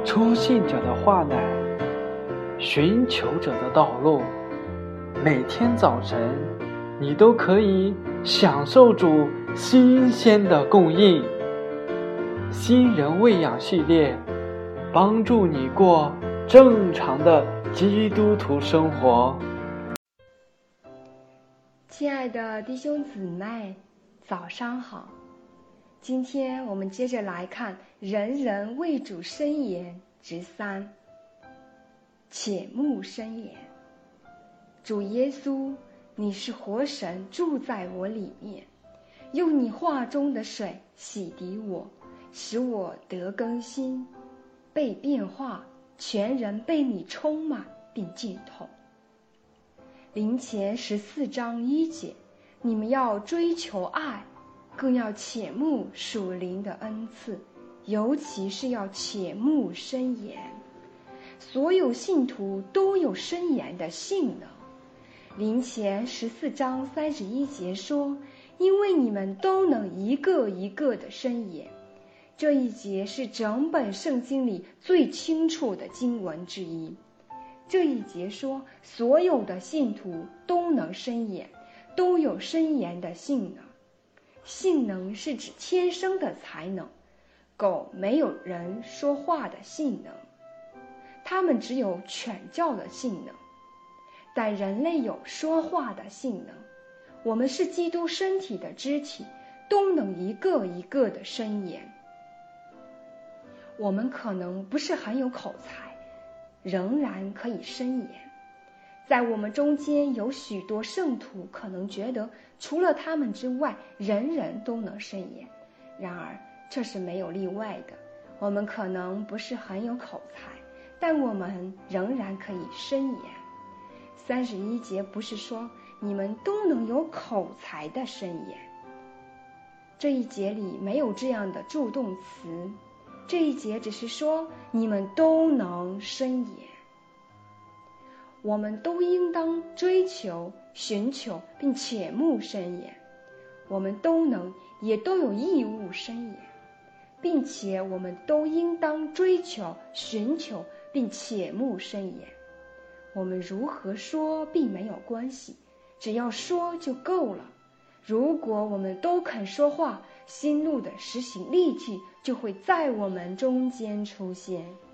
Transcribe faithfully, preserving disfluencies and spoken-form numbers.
初信者的话乃寻求者的道路。每天早晨，你都可以享受主新鲜的供应。新人喂养系列，帮助你过正常的基督徒生活。 亲爱的弟兄姊妹，早上好。今天我们接着来看人人为主申言之三，且慕申言。主耶稣，你是活神，住在我里面，用你话中的水洗涤我，使我得更新，被变化，全人被你充满并浸透。林前十四章一节，你们要追求爱，更要切慕属灵的恩赐，尤其是要切慕申言。所有信徒都有申言的性能。林前十四章三十一节说，因为你们都能一个一个的申言。这一节是整本圣经里最清楚的经文之一。这一节说，所有的信徒都能申言，都有申言的性能。性能是指天生的才能，狗没有人说话的性能，它们只有犬叫的性能，但人类有说话的性能。我们是基督身体的肢体，都能一个一个的申言。我们可能不是很有口才，仍然可以申言。在我们中间有许多圣徒可能觉得除了他们之外，人人都能申言。然而这是没有例外的。我们可能不是很有口才，但我们仍然可以申言。三十一节不是说你们都能有口才的申言，这一节里没有这样的助动词，这一节只是说你们都能申言。我们都应当追求、寻求并切慕申言。我们都能，也都有义务申言，并且我们都应当追求、寻求并切慕申言。我们如何说并没有关系，只要说就够了。如果我们都肯说话，心路的实行力气就会在我们中间出现。